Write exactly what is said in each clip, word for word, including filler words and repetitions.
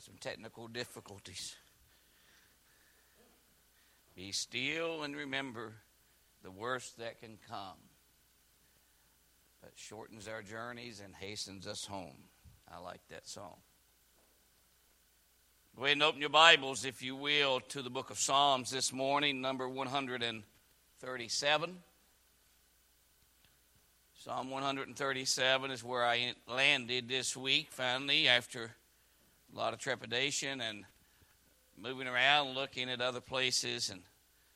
Got some technical difficulties. Be still and remember the worst that can come. That shortens our journeys and hastens us home. I like that song. Go ahead and open your Bibles, if you will, to the book of Psalms this morning, number one hundred thirty-seven. Psalm one thirty-seven is where I landed this week, finally, after a lot of trepidation and moving around, looking at other places. And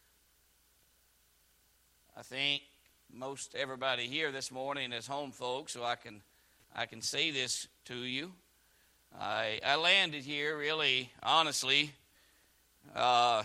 I think most everybody here this morning is home folks, so I can I can say this to you. I I landed here really, honestly, uh,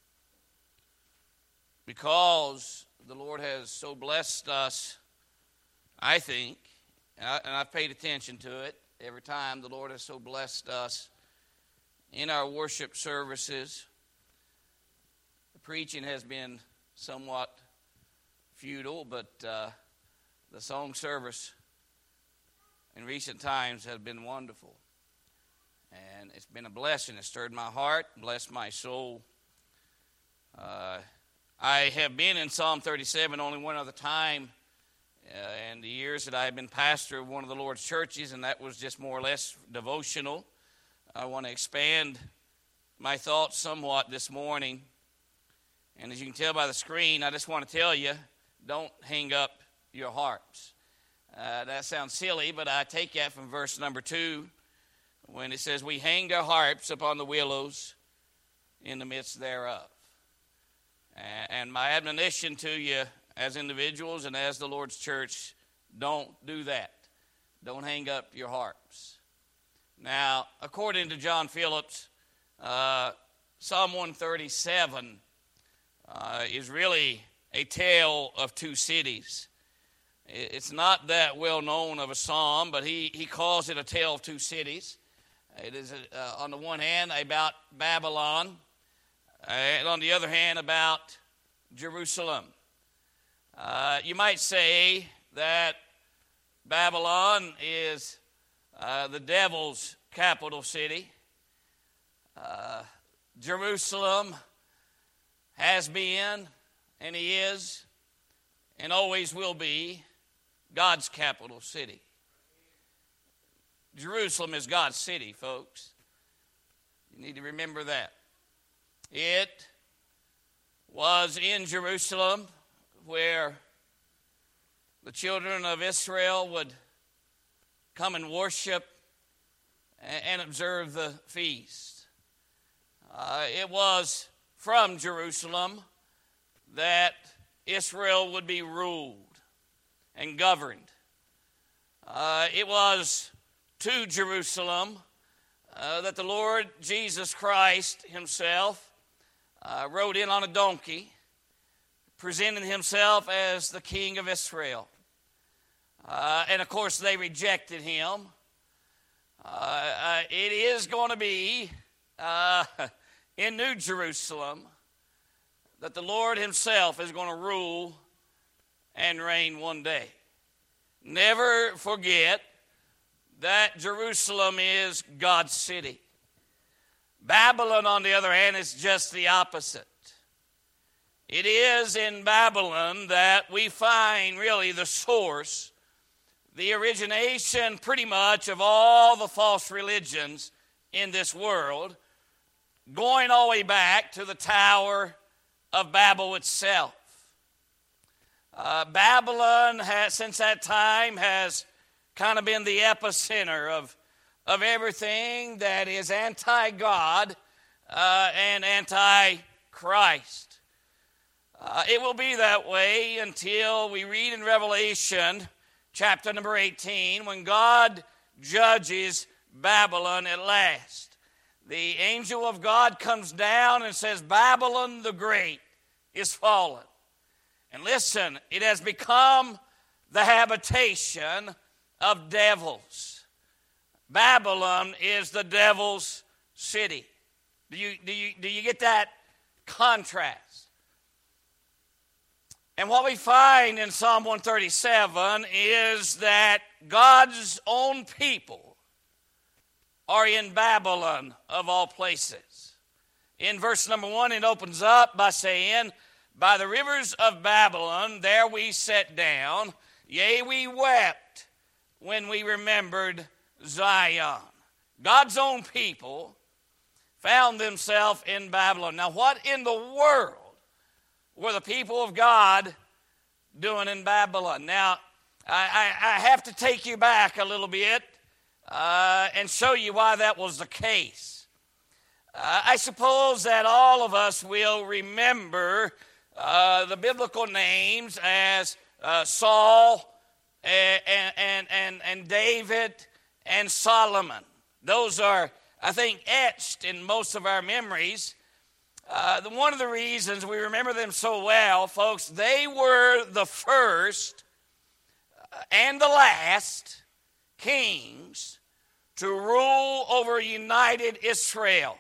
because the Lord has so blessed us, I think, and, I, and I've paid attention to it every time. The Lord has so blessed us in our worship services. The preaching has been somewhat futile, but uh, the song service in recent times has been wonderful. And it's been a blessing. It stirred my heart, blessed my soul. Uh, I have been in Psalm thirty-seven only one other time uh, in the years that I've been pastor of one of the Lord's churches, and that was just more or less devotional. I want to expand my thoughts somewhat this morning. And as you can tell by the screen, I just want to tell you, don't hang up your harps. Uh, that sounds silly, but I take that from verse number two, when it says, we hanged our harps upon the willows in the midst thereof. And my admonition to you as individuals and as the Lord's church, don't do that. Don't hang up your harps. Now, according to John Phillips, uh, Psalm one thirty-seven uh, is really a tale of two cities. It's not that well known of a psalm, but he, he calls it a tale of two cities. It is, uh, on the one hand, about Babylon, and on the other hand, about Jerusalem. Uh, you might say that Babylon is uh, the devil's capital city. Uh, Jerusalem has been, and he is, and always will be, God's capital city. Jerusalem is God's city, folks. You need to remember that. It was in Jerusalem where the children of Israel would come and worship and observe the feast. Uh, it was from Jerusalem that Israel would be ruled and governed. Uh, it was to Jerusalem uh, that the Lord Jesus Christ himself uh, rode in on a donkey, presenting himself as the King of Israel. Uh, and of course they rejected him. Uh, uh, it is going to be uh, in New Jerusalem that the Lord himself is going to rule and reign one day. Never forget that Jerusalem is God's city. Babylon, on the other hand, is just the opposite. It is in Babylon that we find really the source, the origination pretty much of all the false religions in this world, going all the way back to the Tower of Babel itself. Uh, Babylon has, since that time, has kind of been the epicenter of, of everything that is anti-God uh, and anti-Christ. Uh, it will be that way until we read in Revelation chapter number eighteen, when God judges Babylon at last. The angel of God comes down and says, Babylon the Great is fallen. And listen, it has become the habitation of devils. Babylon is the devil's city. Do you, do you, do you get that contrast? And what we find in Psalm one thirty-seven is that God's own people are in Babylon, of all places. In verse number one, it opens up by saying, by the rivers of Babylon, there we sat down, yea, we wept when we remembered Zion. God's own people found themselves in Babylon. Now, what in the world were the people of God doing in Babylon? Now, I, I, I have to take you back a little bit uh, and show you why that was the case. Uh, I suppose that all of us will remember uh, the biblical names as uh, Saul and, and, and, and David and Solomon. Those are, I think, etched in most of our memories. Uh, the, one of the reasons we remember them so well, folks, they were the first and the last kings to rule over united Israel.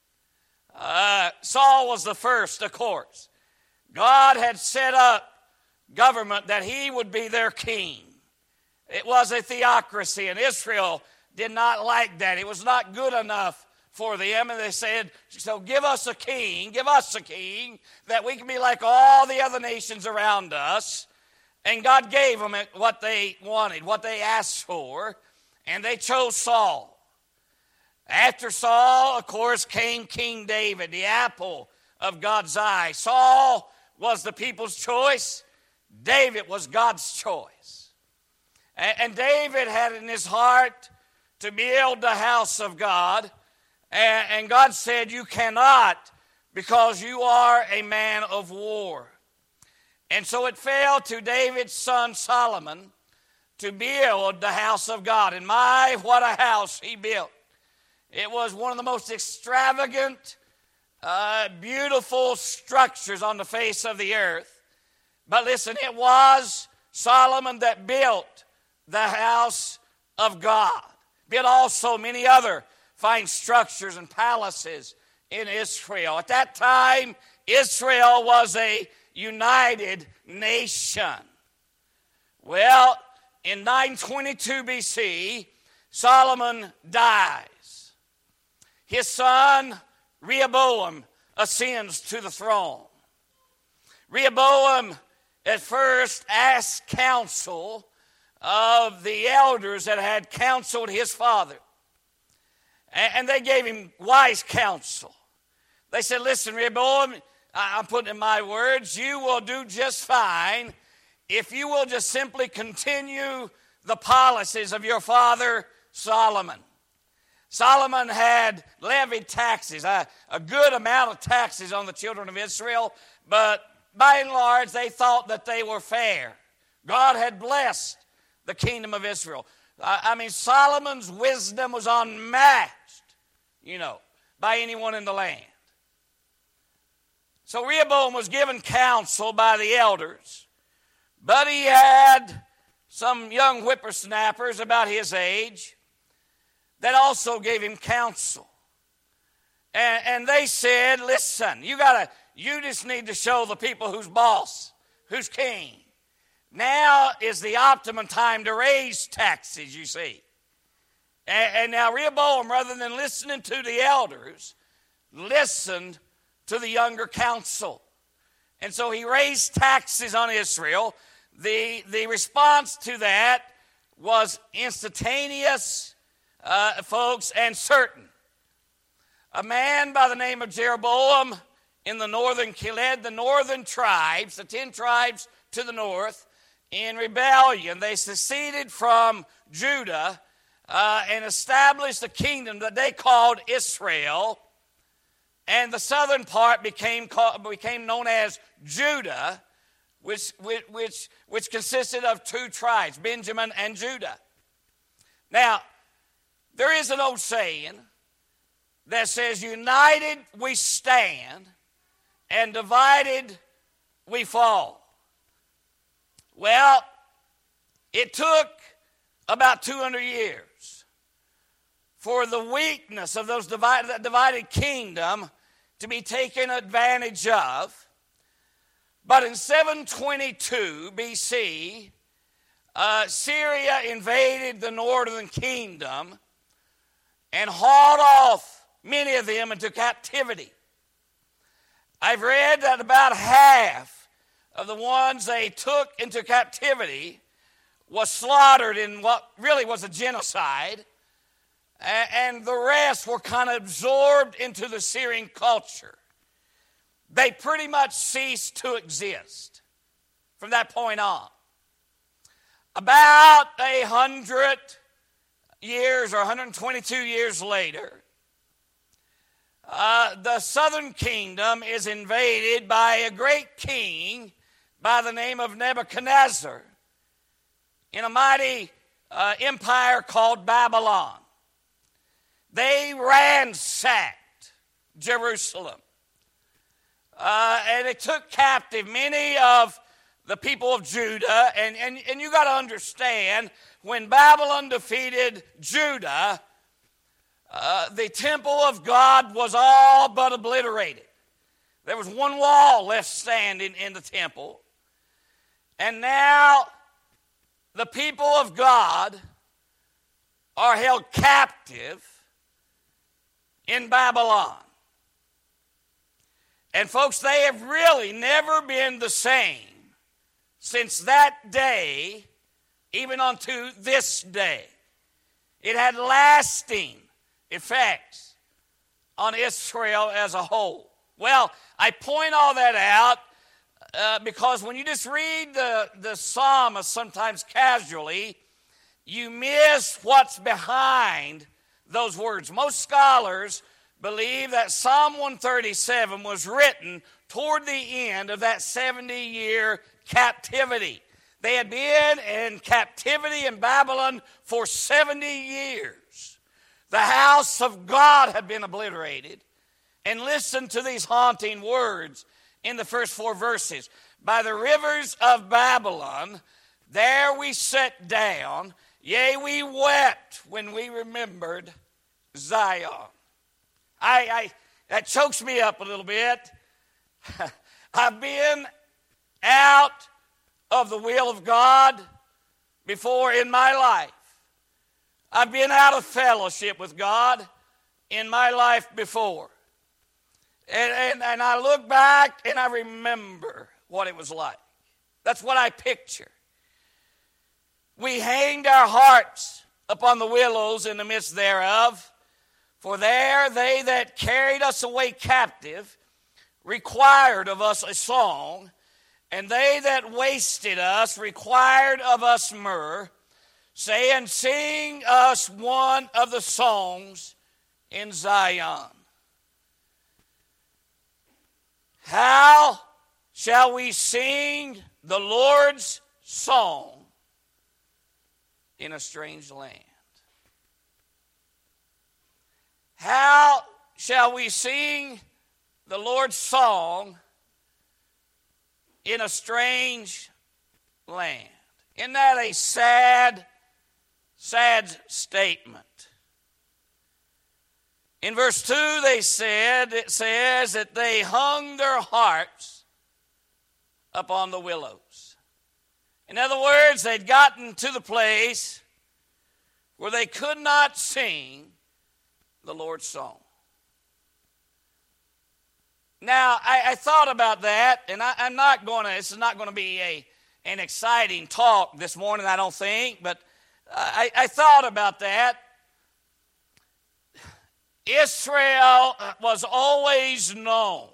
Uh, Saul was the first, of course. God had set up government that he would be their king. It was a theocracy, and Israel did not like that. It was not good enough for them, and they said, so give us a king, give us a king, that we can be like all the other nations around us. And God gave them what they wanted, what they asked for, and they chose Saul. After Saul, of course, came King David, the apple of God's eye. Saul was the people's choice. David was God's choice. And David had in his heart to build the house of God. And God said, you cannot, because you are a man of war. And so it fell to David's son Solomon to build the house of God. And my, what a house he built. It was one of the most extravagant, uh, beautiful structures on the face of the earth. But listen, it was Solomon that built the house of God. Built also many other fine structures and palaces in Israel. At that time, Israel was a united nation. Well, in nine twenty-two B C, Solomon dies. His son Rehoboam ascends to the throne. Rehoboam at first asked counsel of the elders that had counseled his father. And they gave him wise counsel. They said, listen, Rehoboam, I'm putting in my words, you will do just fine if you will just simply continue the policies of your father Solomon. Solomon had levied taxes, a, a good amount of taxes on the children of Israel, but by and large they thought that they were fair. God had blessed the kingdom of Israel. I, I mean, Solomon's wisdom was unmatched, you know, by anyone in the land. So Rehoboam was given counsel by the elders, but he had some young whippersnappers about his age that also gave him counsel. And, and they said, listen, you gotta, you just need to show the people who's boss, who's king. Now is the optimum time to raise taxes, you see. And, and now Rehoboam, rather than listening to the elders, listened to the younger council. And so he raised taxes on Israel. The, the response to that was instantaneous, uh, folks, and certain. A man by the name of Jeroboam in the northern, led the northern tribes, the ten tribes to the north, in rebellion. They seceded from Judah uh, and established a kingdom that they called Israel. And the southern part became called, became known as Judah, which, which, which consisted of two tribes, Benjamin and Judah. Now, there is an old saying that says, united we stand, and divided we fall. Well, it took about two hundred years for the weakness of those divided, that divided kingdom to be taken advantage of. But in seven twenty-two B C, uh, Syria invaded the northern kingdom, and hauled off many of them into captivity. I've read that about half of the ones they took into captivity was slaughtered in what really was a genocide, and the rest were kind of absorbed into the Syrian culture. They pretty much ceased to exist from that point on. About a hundred years or one hundred twenty-two years later, uh, the southern kingdom is invaded by a great king by the name of Nebuchadnezzar in a mighty uh, empire called Babylon. They ransacked Jerusalem. Uh, and they took captive many of the people of Judah. And, and, and you got to understand, when Babylon defeated Judah, uh, the temple of God was all but obliterated. There was one wall left standing in the temple. And now the people of God are held captive in Babylon. And folks, they have really never been the same since that day, even unto this day. It had lasting effects on Israel as a whole. Well, I point all that out uh, because when you just read the, the psalmist sometimes casually, you miss what's behind those words. Most scholars believe that Psalm one thirty-seven was written toward the end of that seventy-year captivity. They had been in captivity in Babylon for seventy years. The house of God had been obliterated. And listen to these haunting words in the first four verses. By the rivers of Babylon, there we sat down, yea, we wept when we remembered Zion. I, I that chokes me up a little bit. I've been out of the will of God before in my life. I've been out of fellowship with God in my life before. And, and, and I look back and I remember what it was like. That's what I picture. We hanged our hearts upon the willows in the midst thereof, for there they that carried us away captive required of us a song, and they that wasted us required of us myrrh, saying, sing us one of the songs in Zion. How shall we sing the Lord's song in a strange land? How shall we sing the Lord's song in a strange land? Isn't that a sad, sad statement? In verse two, they said, it says that they hung their harps upon the willows. In other words, they'd gotten to the place where they could not sing the Lord's song. Now, I, I thought about that, and I, I'm not going to, this is not going to be a, an exciting talk this morning, I don't think, but I, I thought about that. Israel was always known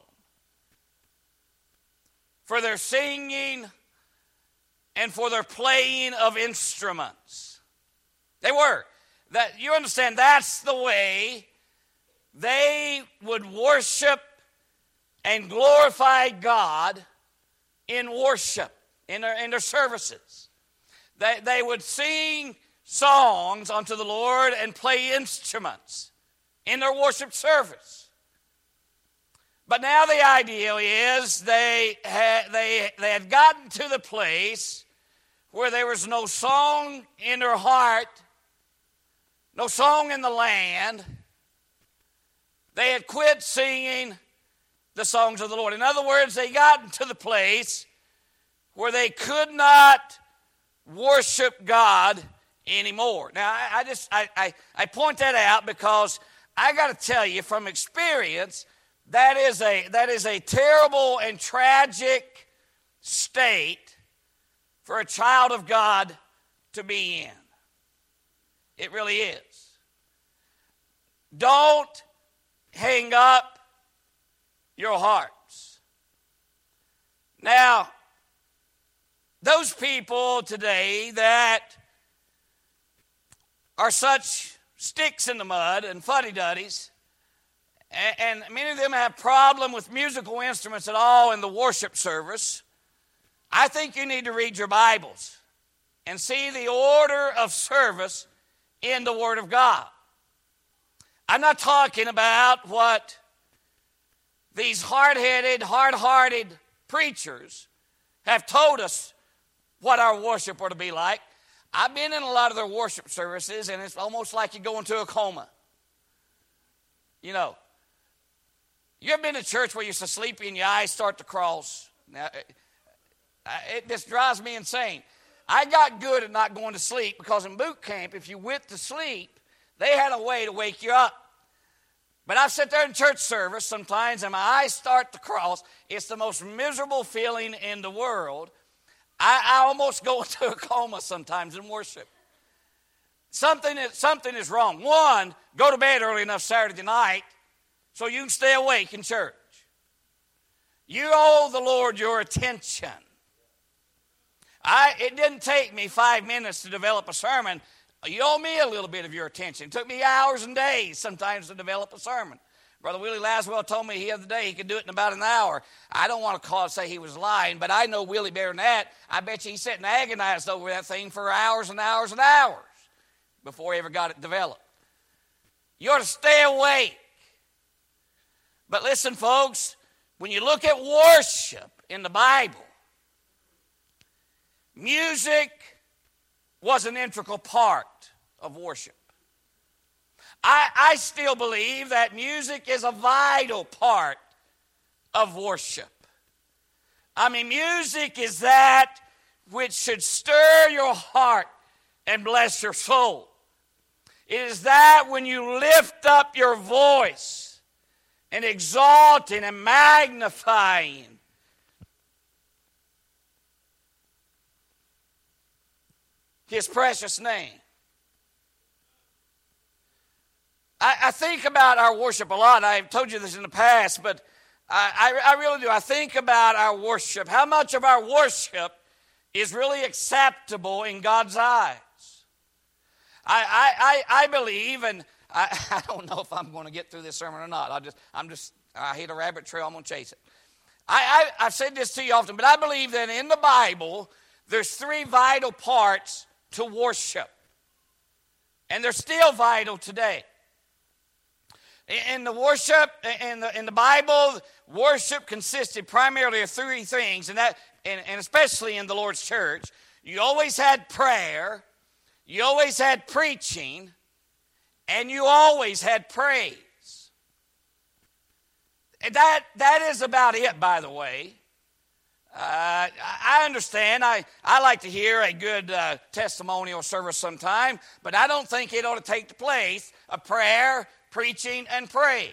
for their singing and for their playing of instruments. They were. That you understand, that's the way they would worship and glorify God in worship, in their, in their services. They, they would sing songs unto the Lord and play instruments in their worship service. But now the ideal is they had, they, they had gotten to the place where there was no song in their heart, no song in the land. They had quit singing the songs of the Lord. In other words, they got to the place where they could not worship God anymore. Now, I, I just I, I, I point that out because I got to tell you from experience, that is a that is a terrible and tragic state for a child of God to be in. It really is. Don't hang up your hearts. Now, those people today that are such sticks in the mud and fuddy-duddies, and, and many of them have problem with musical instruments at all in the worship service, I think you need to read your Bibles and see the order of service in the Word of God. I'm not talking about what these hard-headed, hard-hearted preachers have told us what our worship ought to be like. I've been in a lot of their worship services, and it's almost like you go into a coma. You know, you ever been to church where you're so sleepy and your eyes start to cross? Now, it, it just drives me insane. I got good at not going to sleep because in boot camp, if you went to sleep, they had a way to wake you up. But I've sat there in church service sometimes and my eyes start to cross. It's the most miserable feeling in the world. I, I almost go into a coma sometimes in worship. Something is, something is wrong. One, go to bed early enough Saturday night so you can stay awake in church. You owe the Lord your attention. I, it didn't take me five minutes to develop a sermon. You owe me a little bit of your attention. It took me hours and days sometimes to develop a sermon. Brother Willie Laswell told me the other day he could do it in about an hour. I don't want to call and say he was lying, but I know Willie better than that. I bet you he sat and agonized over that thing for hours and hours and hours before he ever got it developed. You ought to stay awake. But listen, folks, when you look at worship in the Bible, music was an integral part of worship. I, I still believe that music is a vital part of worship. I mean, music is that which should stir your heart and bless your soul. It is that when you lift up your voice and exalting and magnifying His precious name. I, I think about our worship a lot. I've told you this in the past, but I, I, I really do. I think about our worship. How much of our worship is really acceptable in God's eyes? I, I, I, I believe, and I, I don't know if I'm going to get through this sermon or not. I just, I'm just, I hit a rabbit trail. I'm going to chase it. I, I, I've said this to you often, but I believe that in the Bible, there's three vital parts to worship. And they're still vital today. In the worship, in the, in the Bible, worship consisted primarily of three things, and that, and, and especially in the Lord's church. You always had prayer, you always had preaching, and you always had praise. And that, that is about it, by the way. Uh, I understand. I, I like to hear a good uh, testimonial service sometime, but I don't think it ought to take the place of prayer, preaching, and praise.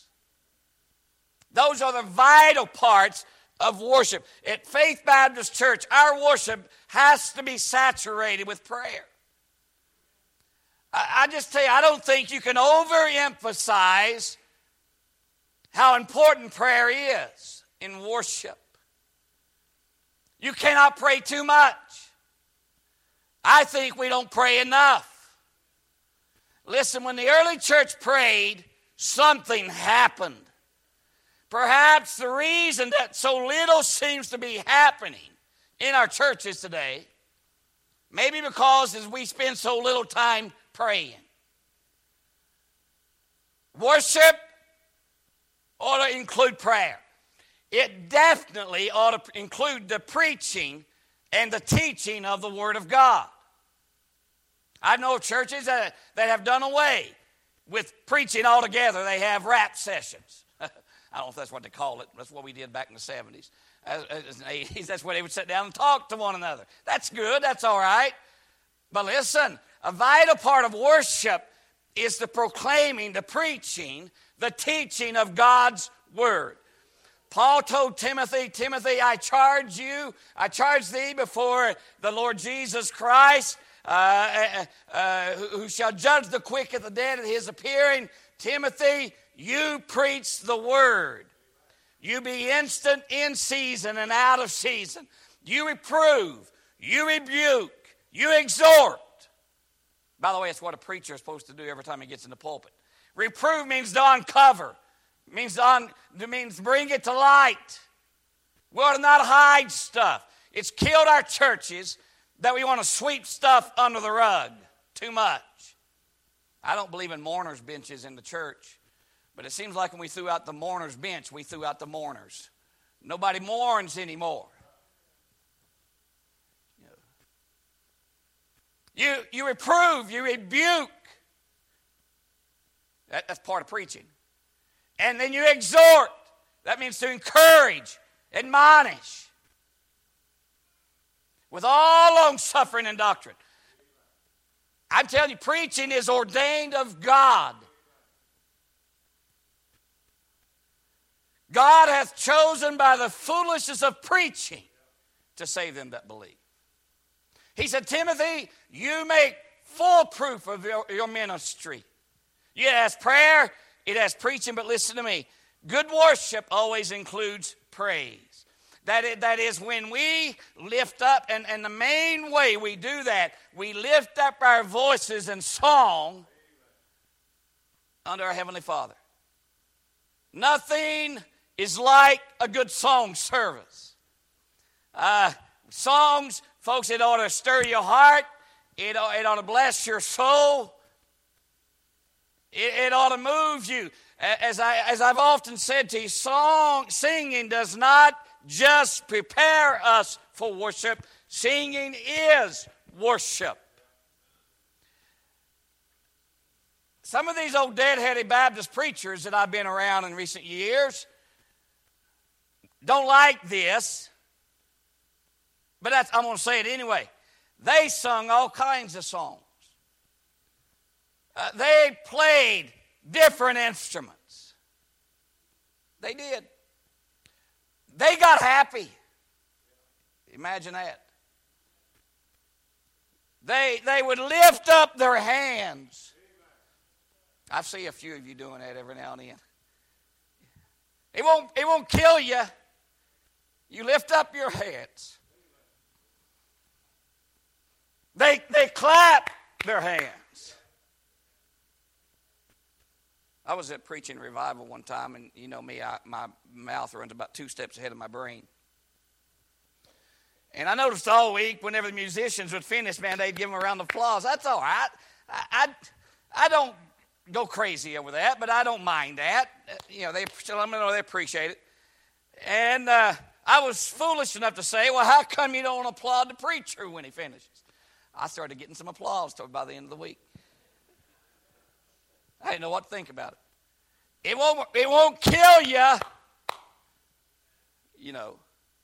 Those are the vital parts of worship. At Faith Baptist Church, our worship has to be saturated with prayer. I, I just tell you, I don't think you can overemphasize how important prayer is in worship. You cannot pray too much. I think we don't pray enough. Listen, when the early church prayed, something happened. Perhaps the reason that so little seems to be happening in our churches today, maybe because as we spend so little time praying. Worship ought to include prayer. It definitely ought to include the preaching and the teaching of the Word of God. I know churches that, that have done away with preaching altogether. They have rap sessions. I don't know if that's what they call it. That's what we did back in the seventies. As, as in the eighties, that's where they would sit down and talk to one another. That's good. That's all right. But listen, a vital part of worship is the proclaiming, the preaching, the teaching of God's word. Paul told Timothy, Timothy, I charge you, I charge thee before the Lord Jesus Christ, uh, uh, uh, who shall judge the quick and the dead at his appearing. Timothy, you preach the word. You be instant in season and out of season. You reprove, you rebuke, you exhort. By the way, it's what a preacher is supposed to do every time he gets in the pulpit. Reprove means to uncover. It means, to un, it means bring it to light. We ought to not hide stuff. It's killed our churches that we want to sweep stuff under the rug too much. I don't believe in mourners' benches in the church, but it seems like when we threw out the mourners' bench, we threw out the mourners. Nobody mourns anymore. You, you reprove, you rebuke. That, that's part of preaching. And then you exhort. That means to encourage, admonish. With all long suffering and doctrine. I'm telling you, preaching is ordained of God. God hath chosen by the foolishness of preaching to save them that believe. He said, Timothy, you make full proof of your, your ministry. It has prayer, it has preaching, but listen to me. Good worship always includes praise. That is, that is when we lift up, and, and the main way we do that, we lift up our voices in song unto our Heavenly Father. Nothing is like a good song service. Uh, songs, folks, it ought to stir your heart. It ought, it ought to bless your soul. It, it ought to move you. As, I, as I've often said to you, song, singing does not just prepare us for worship. Singing is worship. Some of these old deadheaded Baptist preachers that I've been around in recent years don't like this, but that's, I'm going to say it anyway. They sung all kinds of songs. Uh, they played different instruments. They did. They got happy. Imagine that. They, they would lift up their hands. I see a few of you doing that every now and then. It won't, it won't kill you. You lift up your hands. They, they clap their hands. I was at preaching revival one time, and you know me, I, my mouth runs about two steps ahead of my brain. And I noticed all week, whenever the musicians would finish, man, they'd give them a round of applause. That's all right. I, I, I don't go crazy over that, but I don't mind that. You know, they let me know they appreciate it. And uh, I was foolish enough to say, well, how come you don't applaud the preacher when he finishes? I started getting some applause by the end of the week. I didn't know what to think about it. It won't, it won't kill you. You know.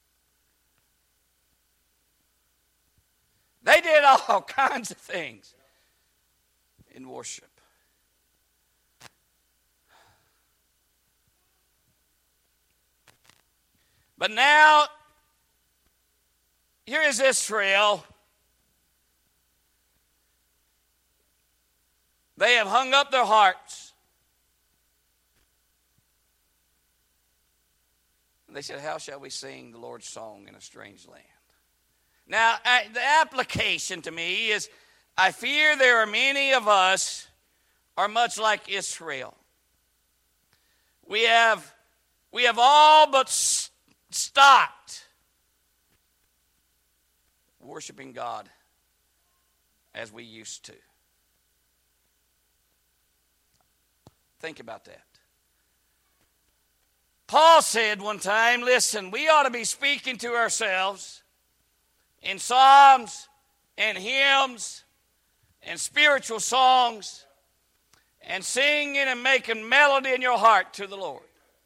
They did all kinds of things in worship. But now, here is Israel. They have hung up their hearts. They said, how shall we sing the Lord's song in a strange land? Now, I, the application to me is, I fear there are many of us are much like Israel. We have, we have all but st- stopped worshiping God as we used to. Think about that. Paul said one time, listen, we ought to be speaking to ourselves in psalms and hymns and spiritual songs and singing and making melody in your heart to the Lord.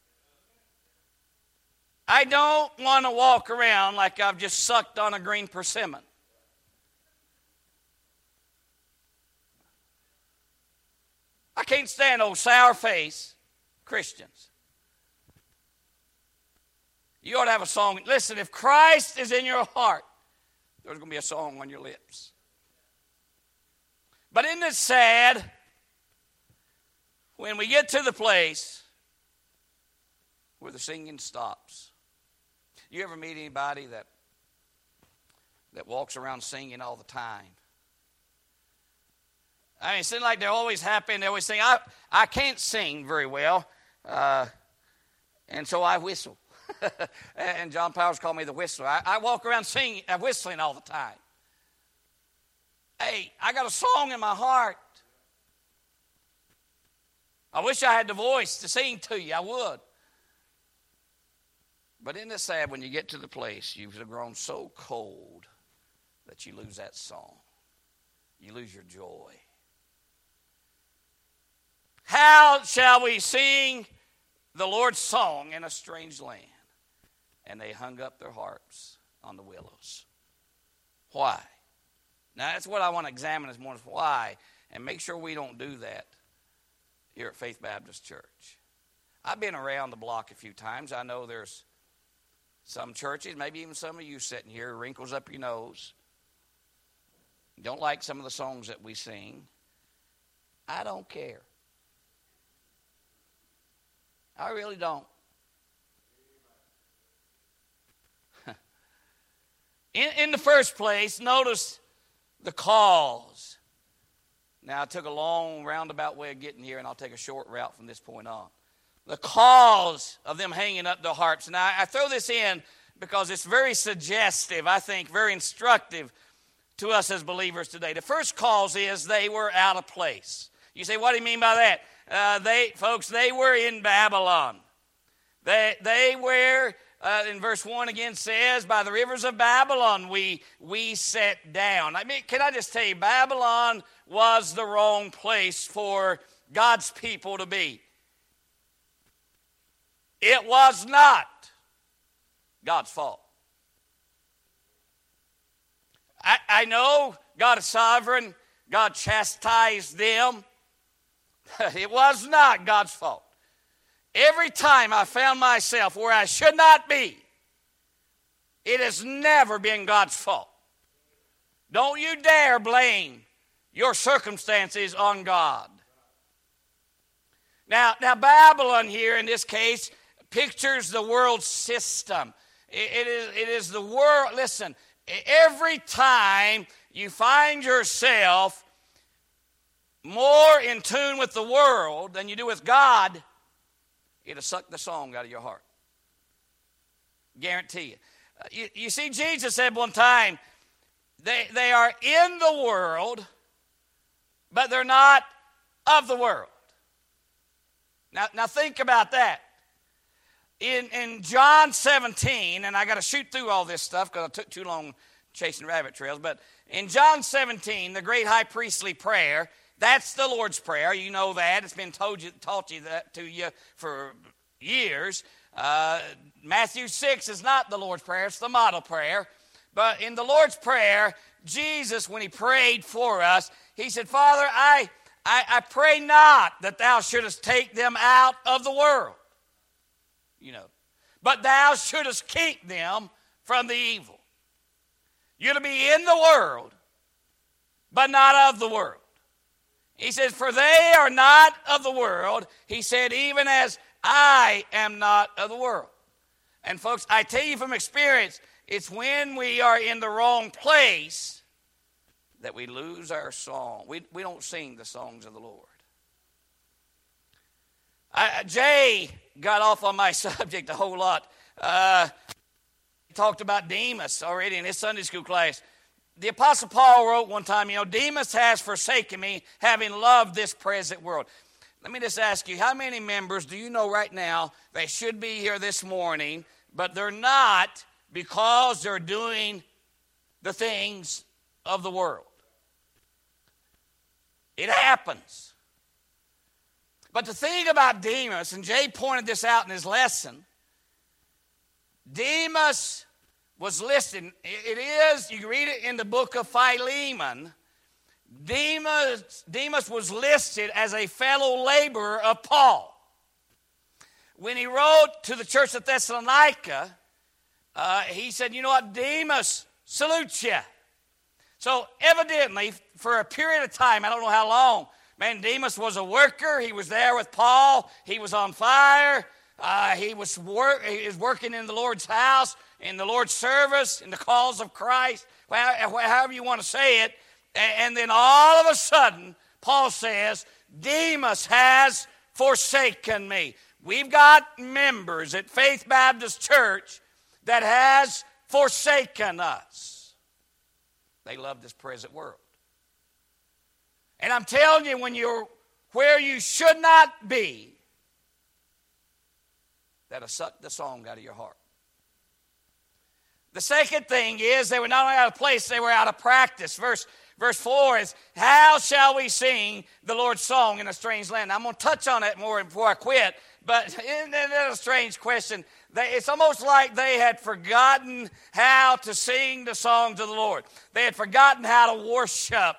I don't want to walk around like I've just sucked on a green persimmon. I can't stand old sour-faced Christians. You ought to have a song. Listen, if Christ is in your heart, there's going to be a song on your lips. But isn't it sad when we get to the place where the singing stops? You ever meet anybody that that walks around singing all the time? I mean, it seems like they're always happy and they always sing. I, I can't sing very well, uh, and so I whistle. And John Powers called me the whistler. I, I walk around singing, uh, whistling all the time. Hey, I got a song in my heart. I wish I had the voice to sing to you. I would. But isn't it sad when you get to the place you've grown so cold that you lose that song? You lose your joy. How shall we sing the Lord's song in a strange land? And they hung up their harps on the willows. Why? Now, that's what I want to examine this morning. Why? And make sure we don't do that here at Faith Baptist Church. I've been around the block a few times. I know there's some churches, maybe even some of you sitting here, wrinkles up your nose. You don't like some of the songs that we sing. I don't care. I really don't. in, in the first place, notice the cause. Now, I took a long roundabout way of getting here, and I'll take a short route from this point on. The cause of them hanging up their harps. Now, I throw this in because it's very suggestive, I think, very instructive to us as believers today. The first cause is they were out of place. You say, what do you mean by that? Uh, they, folks, they were in Babylon. They, they were, uh, in verse one again says, by the rivers of Babylon we, we sat down. I mean, can I just tell you, Babylon was the wrong place for God's people to be. It was not God's fault. I, I know God is sovereign. God chastised them. It was not God's fault. Every time I found myself where I should not be, it has never been God's fault. Don't you dare blame your circumstances on God. Now, now Babylon here in this case pictures the world system. It, it, is, it is the world. Listen, every time you find yourself more in tune with the world than you do with God, it'll suck the song out of your heart. Guarantee you. Uh, you. You see, Jesus said one time, they, they are in the world, but they're not of the world. Now, now think about that. In, in John seventeen, and I got to shoot through all this stuff because I took too long chasing rabbit trails, but in John seventeen, the great high priestly prayer, that's the Lord's Prayer. You know that. It's been told you, taught you that to you for years. Uh, Matthew six is not the Lord's Prayer. It's the model prayer. But in the Lord's Prayer, Jesus, when he prayed for us, he said, Father, I, I, I pray not that thou shouldest take them out of the world, you know, but thou shouldest keep them from the evil. You're to be in the world, but not of the world. He says, for they are not of the world. He said, even as I am not of the world. And folks, I tell you from experience, it's when we are in the wrong place that we lose our song. We, we don't sing the songs of the Lord. I, Jay got off on my subject a whole lot. Uh, he talked about Demas already in his Sunday school class. The Apostle Paul wrote one time, you know, Demas has forsaken me, having loved this present world. Let me just ask you, how many members do you know right now they should be here this morning, but they're not because they're doing the things of the world? It happens. But the thing about Demas, and Jay pointed this out in his lesson, Demas was listed. It is, you read it in the book of Philemon, Demas, Demas was listed as a fellow laborer of Paul. When he wrote to the church of Thessalonica, uh, he said, you know what, Demas salutes you. So evidently, for a period of time, I don't know how long, man, Demas was a worker. He was there with Paul. He was on fire. Uh, he, was work, he was working in the Lord's house, in the Lord's service, in the cause of Christ, however you want to say it. And then all of a sudden, Paul says, Demas has forsaken me. We've got members at Faith Baptist Church that has forsaken us. They love this present world. And I'm telling you, when you're where you should not be, that'll suck the song out of your heart. The second thing is they were not only out of place, they were out of practice. Verse Verse four is, how shall we sing the Lord's song in a strange land? Now, I'm going to touch on it more before I quit, but isn't that a strange question? They, it's almost like they had forgotten how to sing the songs of the Lord. They had forgotten how to worship.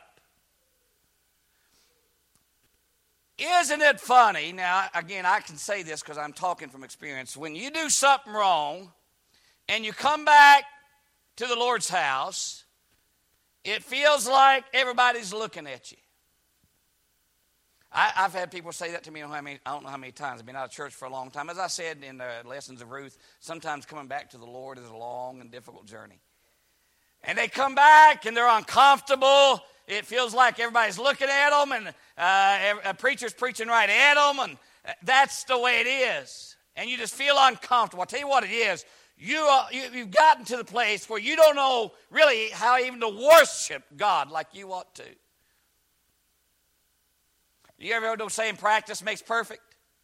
Isn't it funny? Now, again, I can say this because I'm talking from experience. When you do something wrong and you come back to the Lord's house, it feels like everybody's looking at you. I, I've had people say that to me. I don't know how many, I don't know how many times. I've been out of church for a long time. As I said in the Lessons of Ruth, sometimes coming back to the Lord is a long and difficult journey. And they come back and they're uncomfortable. It feels like everybody's looking at them and uh, a preacher's preaching right at them. And that's the way it is. And you just feel uncomfortable. I'll tell you what it is. You, uh, you, you've gotten to the place where you don't know really how even to worship God like you ought to. You ever heard those saying, practice makes perfect?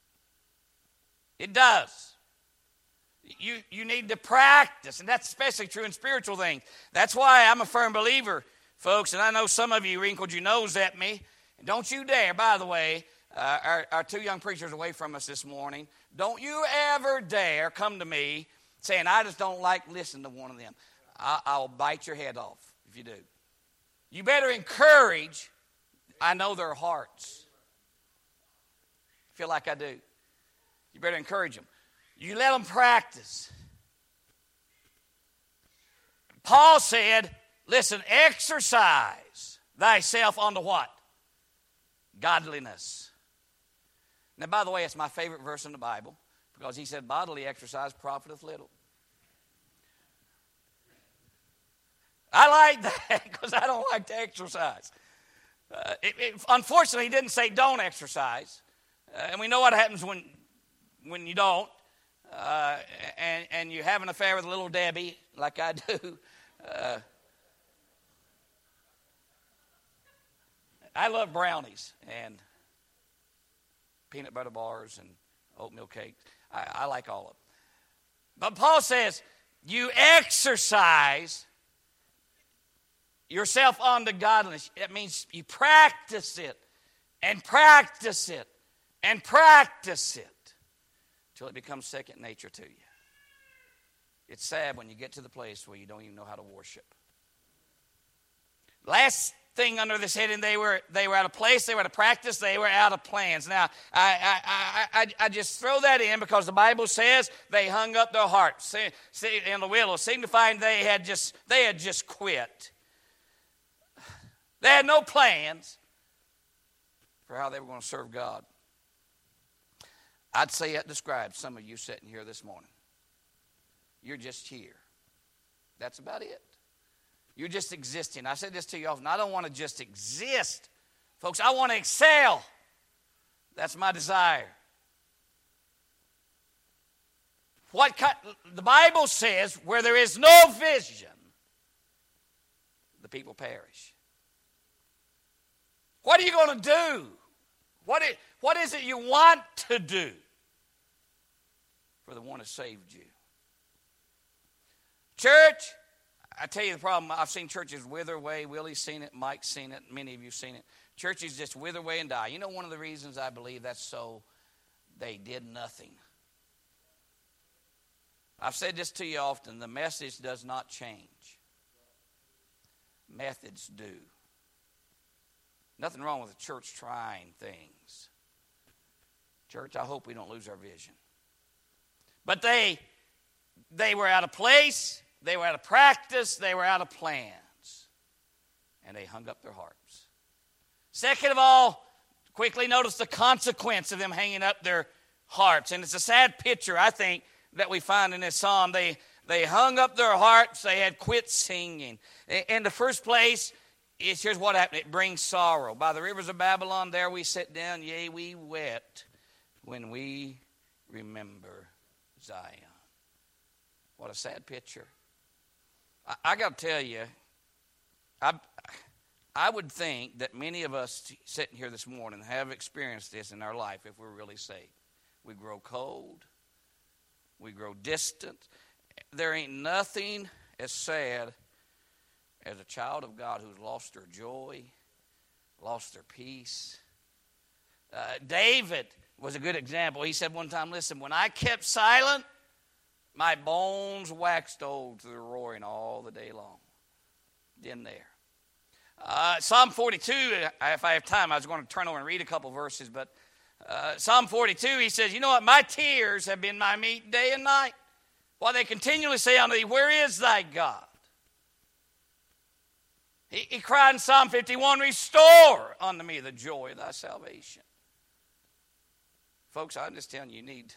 It does. You, you need to practice, and that's especially true in spiritual things. That's why I'm a firm believer, folks, and I know some of you wrinkled your nose at me. And don't you dare, by the way, uh, our, our two young preachers away from us this morning, don't you ever dare come to me saying, I just don't like listening to one of them. I, I'll bite your head off if you do. You better encourage, I know their hearts. I feel like I do. You better encourage them. You let them practice. Paul said, listen, exercise thyself unto what? Godliness. Now, by the way, it's my favorite verse in the Bible. Because he said, bodily exercise profiteth little. I like that because I don't like to exercise. Uh, it, it, unfortunately, he didn't say don't exercise. Uh, and we know what happens when, when you don't. Uh, and, and you have an affair with little Debbie, like I do. Uh, I love brownies and peanut butter bars and oatmeal cakes. I, I like all of them. But Paul says, you exercise yourself unto godliness. That means you practice it and practice it and practice it till it becomes second nature to you. It's sad when you get to the place where you don't even know how to worship. Last thing under this heading, they were they were out of place, they were out of practice, they were out of plans. Now, I I I, I just throw that in because the Bible says they hung up their hearts in the willow, signifying they had just they had just quit. They had no plans for how they were going to serve God. I'd say that describes some of you sitting here this morning. You're just here. That's about it. You're just existing. I said this to you often. I don't want to just exist. Folks, I want to excel. That's my desire. What kind, the Bible says, where there is no vision, the people perish. What are you going to do? What is, what is it you want to do for the one who saved you? Church, I tell you the problem, I've seen churches wither away. Willie's seen it, Mike's seen it, many of you have seen it. Churches just wither away and die. You know one of the reasons I believe that's so? They did nothing. I've said this to you often, the message does not change. Methods do. Nothing wrong with the church trying things. Church, I hope we don't lose our vision. But they, they were out of place, they were out of practice, they were out of plans. And they hung up their harps. Second of all, quickly notice the consequence of them hanging up their harps. And it's a sad picture, I think, that we find in this psalm. They, they hung up their harps, they had quit singing. In the first place, it's, here's what happened. It brings sorrow. By the rivers of Babylon, there we sit down, yea, we wept when we remember Zion. What a sad picture. I, I got to tell you, I, I would think that many of us sitting here this morning have experienced this in our life if we're really saved. We grow cold. We grow distant. There ain't nothing as sad as a child of God who's lost their joy, lost their peace. Uh, David was a good example. He said one time, listen, when I kept silent, my bones waxed old through the roaring all the day long. In there. Uh, Psalm forty-two, if I have time, I was going to turn over and read a couple verses, but uh, Psalm forty-two, he says, you know what, my tears have been my meat day and night, while they continually say unto thee, where is thy God? He, he cried in Psalm fifty-one, restore unto me the joy of thy salvation. Folks, I'm just telling you, you need,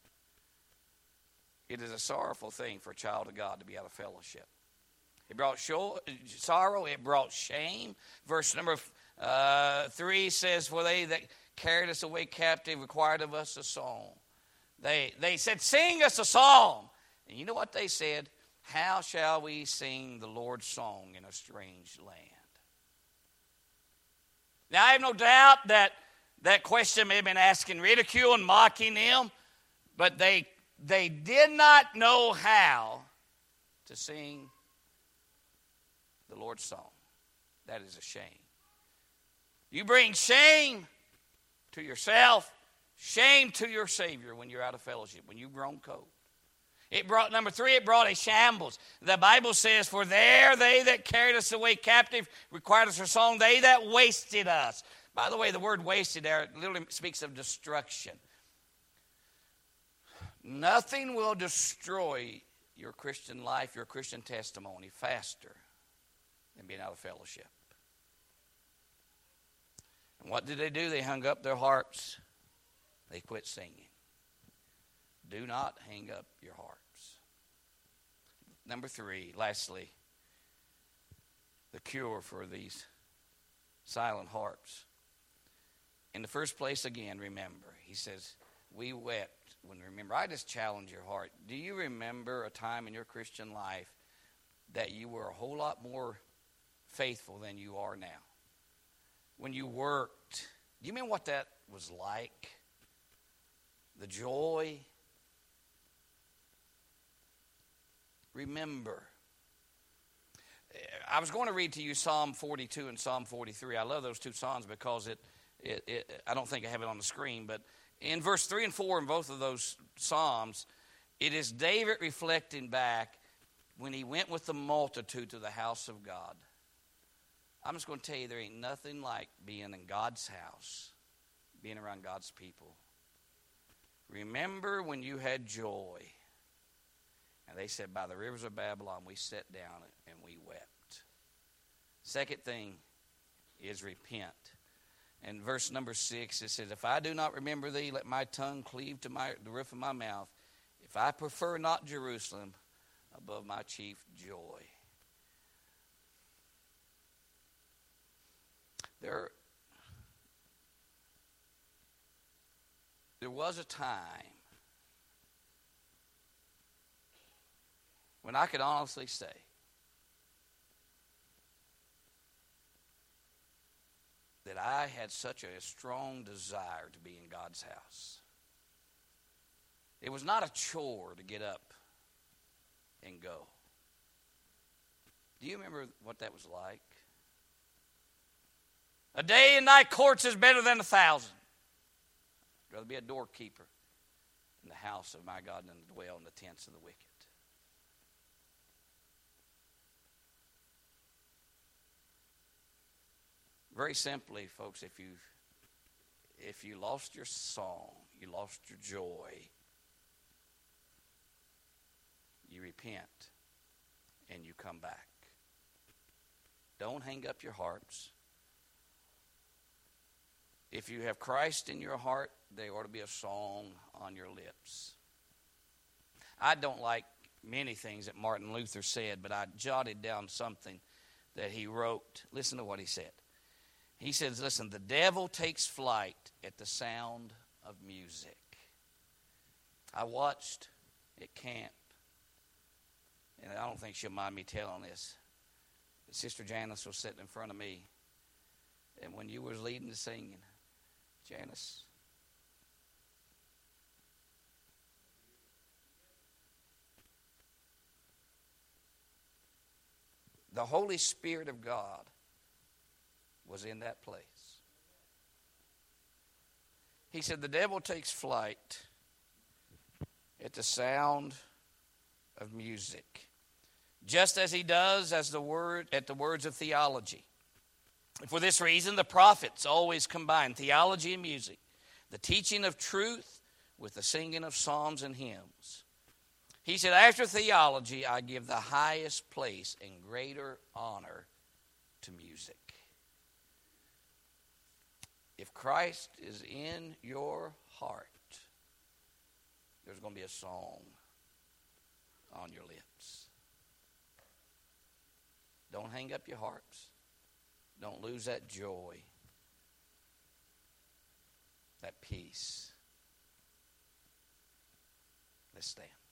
it is a sorrowful thing for a child of God to be out of fellowship. It brought show, sorrow, it brought shame. Verse number uh, three says, for they that carried us away captive required of us a song. They, they said, sing us a song. And you know what they said? How shall we sing the Lord's song in a strange land? Now, I have no doubt that that question may have been asking ridicule and mocking them, but they, they did not know how to sing the Lord's song. That is a shame. You bring shame to yourself, shame to your Savior when you're out of fellowship, when you've grown cold. It brought, number three, it brought a shambles. The Bible says, for there they that carried us away captive required us a song, they that wasted us. By the way, the word wasted there literally speaks of destruction. Nothing will destroy your Christian life, your Christian testimony faster than being out of fellowship. And what did they do? They hung up their harps. They quit singing. Do not hang up your harps. Number three, lastly, the cure for these silent harps. In the first place, again, remember. He says, we wept when remember. I just challenge your heart. Do you remember a time in your Christian life that you were a whole lot more faithful than you are now? When you worked, do you remember what that was like? The joy. Remember. I was going to read to you Psalm forty-two and Psalm forty-three. I love those two Psalms because it, it, it I don't think I have it on the screen, but in verse three and four in both of those Psalms, it is David reflecting back when he went with the multitude to the house of God. I'm just going to tell you, there ain't nothing like being in God's house, being around God's people. Remember when you had joy. And they said, by the rivers of Babylon, we sat down and we wept. Second thing is repent. In verse number six, it says, if I do not remember thee, let my tongue cleave to my, the roof of my mouth. If I prefer not Jerusalem above my chief joy. There, there was a time when I could honestly say that I had such a strong desire to be in God's house. It was not a chore to get up and go. Do you remember what that was like? A day in thy courts is better than a thousand. I'd rather be a doorkeeper in the house of my God than to dwell in the tents of the wicked. Very simply, folks, if you if you lost your song, you lost your joy, you repent and you come back. Don't hang up your harps. If you have Christ in your heart, there ought to be a song on your lips. I don't like many things that Martin Luther said, but I jotted down something that he wrote. Listen to what he said. He says, listen, the devil takes flight at the sound of music. I watched at camp, and I don't think she'll mind me telling this. Sister Janice was sitting in front of me, and when you was leading the singing, Janice, the Holy Spirit of God was in that place. He said the devil takes flight at the sound of music, just as he does as the word at the words of theology. For this reason, the prophets always combine theology and music, the teaching of truth with the singing of psalms and hymns. He said, after theology, I give the highest place and greater honor to music. If Christ is in your heart, there's going to be a song on your lips. Don't hang up your harps. Don't lose that joy, that peace. Let's stand.